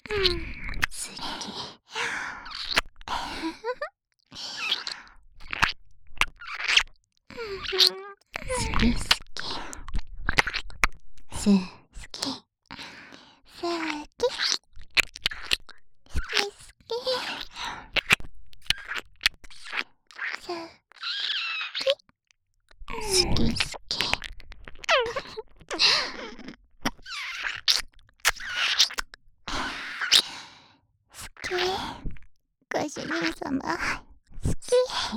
好き。好き好き。す好き。 好き。好き好き。 好き好き。 ご主人様、好き。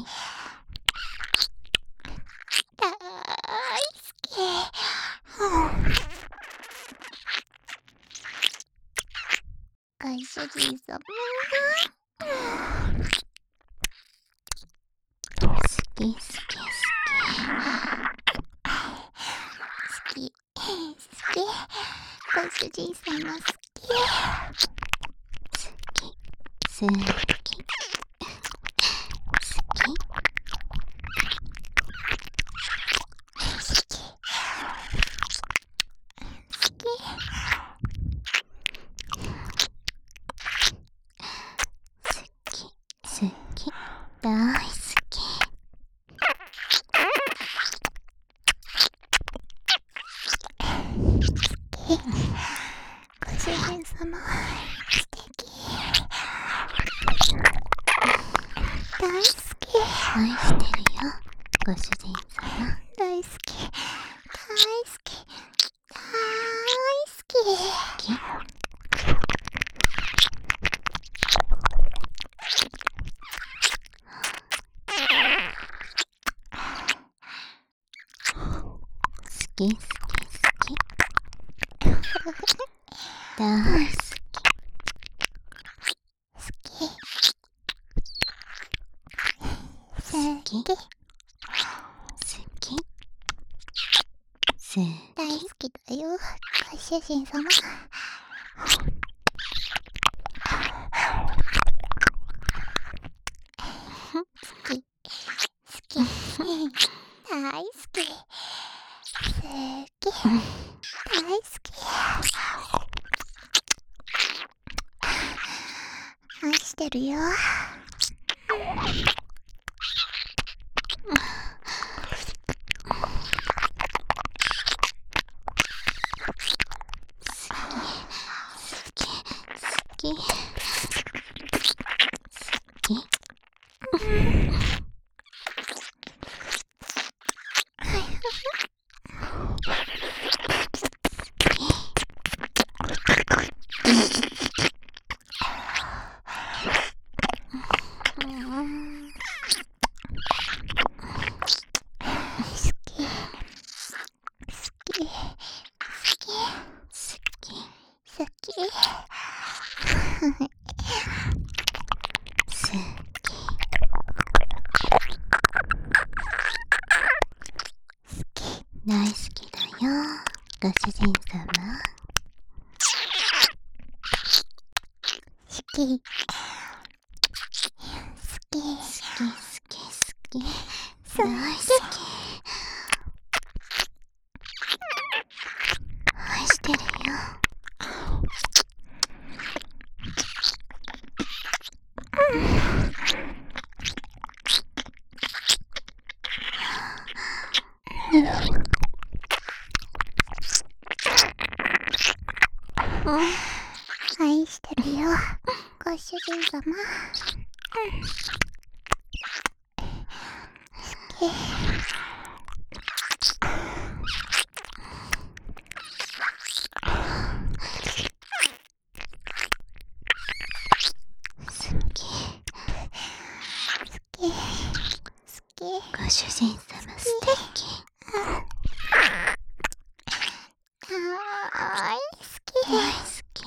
大好き。ご主人様、 好き好き好好き。好き。ご主人様、好き。 き。好き。好き。好き。大好き。 ご主人様、素敵。大好き。 愛してるよ、ご主人様。 大好き。大好き。大好き。 き。好き好き好き。大好き。 好き。 好き。 好き。 好き。好大好きだよ、ご主人様。好き。好き。大好き。好き。大好き。愛してるよ。 き。好き。 好き。 大好きだよ、ご主人様。 好き。好き。 好き好き好き。 大大好き。愛してるよ。 愛してるよ、ご主人様。好き。 好き。 好き。 ご主人様素敵。 大好き。 大好き。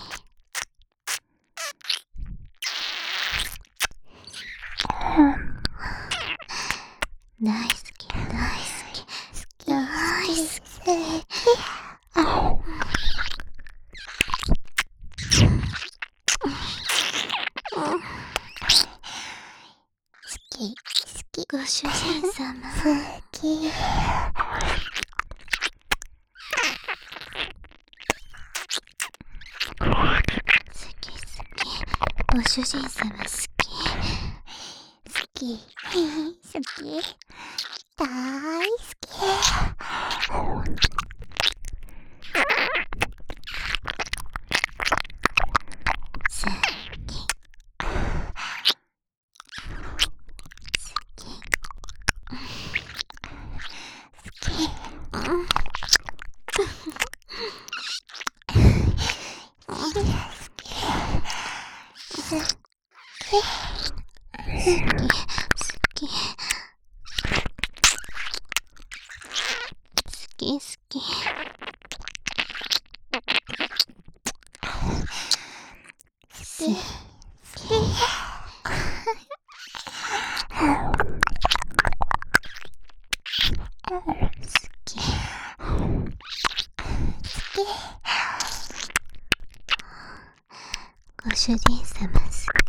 大好き大好き大好き。好き。 ご主人様好き。 好き好ご主人様好き。 好き。好き。大好き。 好き。好き。ご主人様好